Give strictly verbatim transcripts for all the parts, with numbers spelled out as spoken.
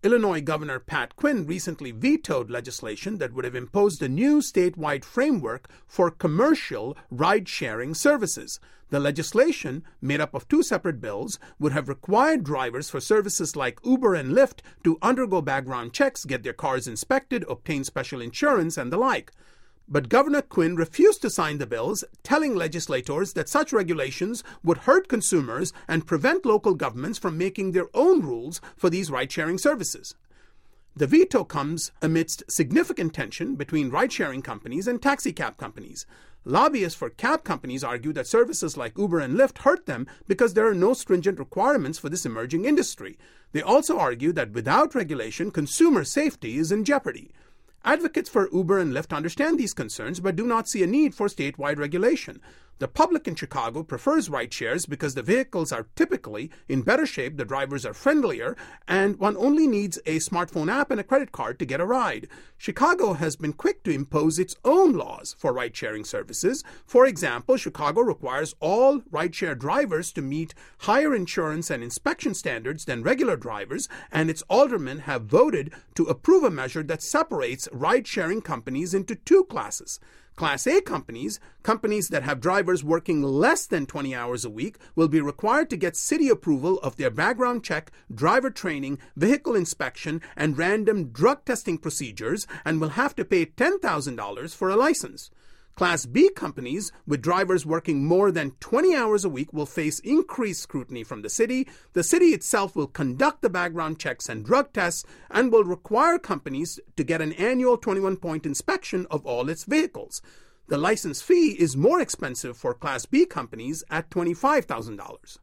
Illinois Governor Pat Quinn recently vetoed legislation that would have imposed a new statewide framework for commercial ride-sharing services. The legislation, made up of two separate bills, would have required drivers for services like Uber and Lyft to undergo background checks, get their cars inspected, obtain special insurance, and the like. But Governor Quinn refused to sign the bills, telling legislators that such regulations would hurt consumers and prevent local governments from making their own rules for these ride-sharing services. The veto comes amidst significant tension between ride-sharing companies and taxi cab companies. Lobbyists for cab companies argue that services like Uber and Lyft hurt them because there are no stringent requirements for this emerging industry. They also argue that without regulation, consumer safety is in jeopardy. Advocates for Uber and Lyft understand these concerns but do not see a need for statewide regulation. The public in Chicago prefers ride-shares because the vehicles are typically in better shape, the drivers are friendlier, and one only needs a smartphone app and a credit card to get a ride. Chicago has been quick to impose its own laws for ride-sharing services. For example, Chicago requires all ride-share drivers to meet higher insurance and inspection standards than regular drivers, and its aldermen have voted to approve a measure that separates ride-sharing companies into two classes. Class A companies, companies that have drivers working less than twenty hours a week, will be required to get city approval of their background check, driver training, vehicle inspection, and random drug testing procedures, and will have to pay ten thousand dollars for a license. Class B companies with drivers working more than twenty hours a week will face increased scrutiny from the city. The city itself will conduct the background checks and drug tests and will require companies to get an annual twenty-one point inspection of all its vehicles. The license fee is more expensive for Class B companies at twenty-five thousand dollars.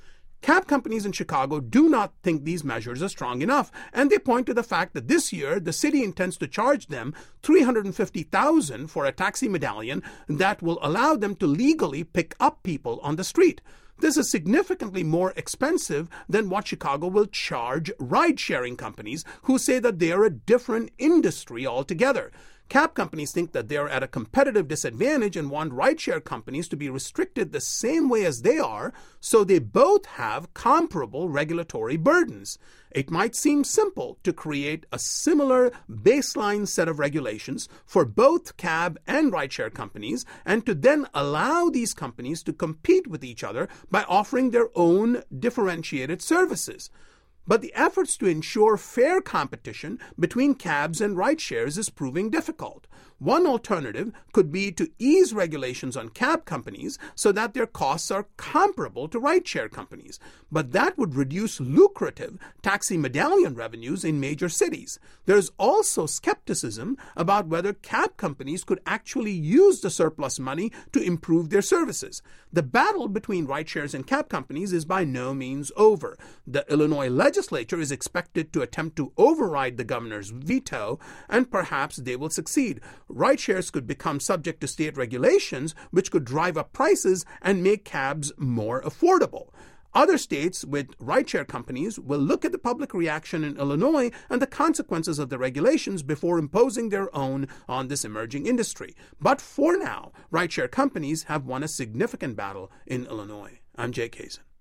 Cab companies in Chicago do not think these measures are strong enough, and they point to the fact that this year the city intends to charge them three hundred fifty thousand dollars for a taxi medallion that will allow them to legally pick up people on the street. This is significantly more expensive than what Chicago will charge ride-sharing companies who say that they are a different industry altogether. Cab companies think that they are at a competitive disadvantage and want rideshare companies to be restricted the same way as they are, so they both have comparable regulatory burdens. It might seem simple to create a similar baseline set of regulations for both cab and rideshare companies and to then allow these companies to compete with each other by offering their own differentiated services. But the efforts to ensure fair competition between cabs and rideshares is proving difficult. One alternative could be to ease regulations on cab companies so that their costs are comparable to rideshare companies. But that would reduce lucrative taxi medallion revenues in major cities. There's also skepticism about whether cab companies could actually use the surplus money to improve their services. The battle between rideshares and cab companies is by no means over. The Illinois legislature is expected to attempt to override the governor's veto, and perhaps they will succeed. Rideshares could become subject to state regulations, which could drive up prices and make cabs more affordable. Other states with rideshare companies will look at the public reaction in Illinois and the consequences of the regulations before imposing their own on this emerging industry. But for now, rideshare companies have won a significant battle in Illinois. I'm Jay Kazin.